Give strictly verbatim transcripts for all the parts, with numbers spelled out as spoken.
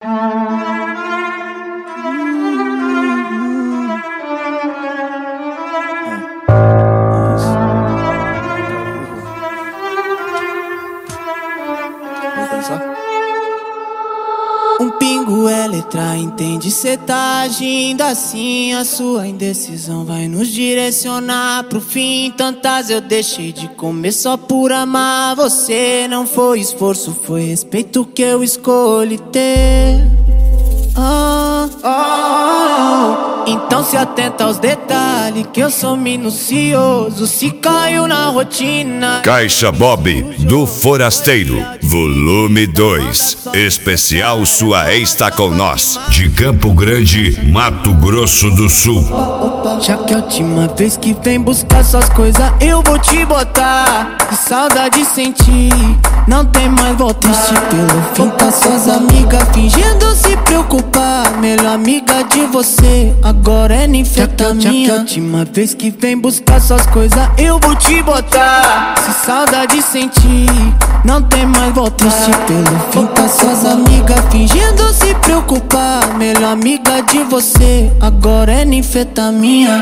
Um pingo é letra, entende? Cê tá agindo assim, a sua indecisão vai nos direcionar pro fim. Tantas eu deixei de comer só por amar você. Não foi esforço, foi respeito que eu escolhi ter. Oh, oh, oh. Então se atenta aos detalhes, que eu sou minucioso. Se caiu na rotina. Caixa Bob do Forasteiro, volume dois. Especial Sua Ex Tá Com Nós, de Campo Grande, Mato Grosso do Sul. Já que a última vez que vem buscar suas coisas, eu vou te botar. Que saudade sentir, não tem mais volta. Triste pelo fim, tá suas amigas fingindo se preocupar. Melhor amiga de você, agora é ninfetamina. Já que a última vez que vem buscar suas coisas, eu vou te botar. Se saudade sentir, não tem mais volta. Triste pelo fim, tá suas amigas fingindo se preocupar. Melhor amiga de você, agora é ninfetamina.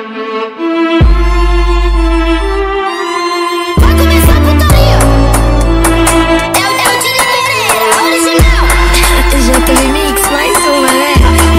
Vai começar a putaria. É o, é o Dini Pereira, original. Já tem remix, mais uma, né?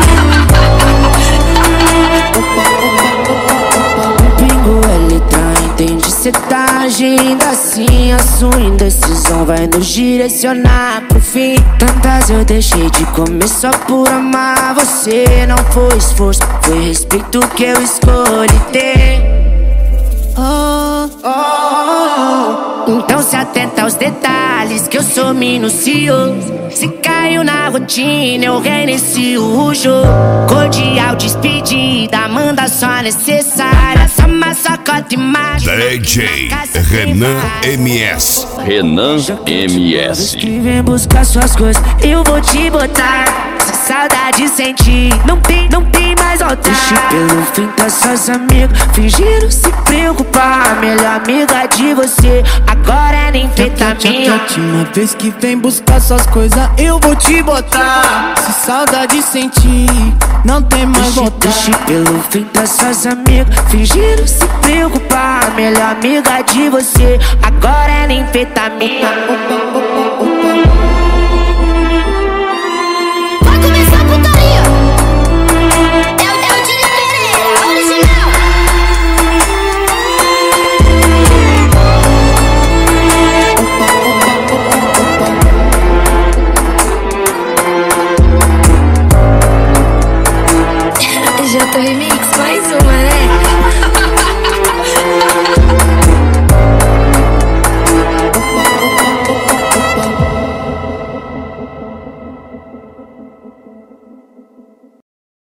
O pingo é letra, entende? Cê tá agindo assim, a sua indecisão vai nos direcionar pro fim. Tantas eu deixei de comer só por amar você. Não foi esforço, foi respeito que eu escolhi ter. Oh, oh, oh. Então se atenta aos detalhes, que eu sou minucioso. Se caiu na rotina, eu reinicio o jogo. Cordial despedida, manda só necessária. Só uma sacota imagem. D J Renan M S. Renan M S. Que vem buscar suas coisas, eu vou te botar. Se saudade sentir, não tem, não tem mais volta. Triste pelo fim, tá suas amigas fingindo se preocupar. Melhor amiga de você, agora é ninfetamina. A última vez que vem buscar suas coisas, eu vou te botar. Se saudade sentir, não tem mais volta. Triste pelo fim, tá suas amigas fingindo se preocupar. Melhor amiga de você, agora é ninfetamina. Vai começar a putaria. É o, é o Dini Pereira, original. Já tô remix, mais uma, né?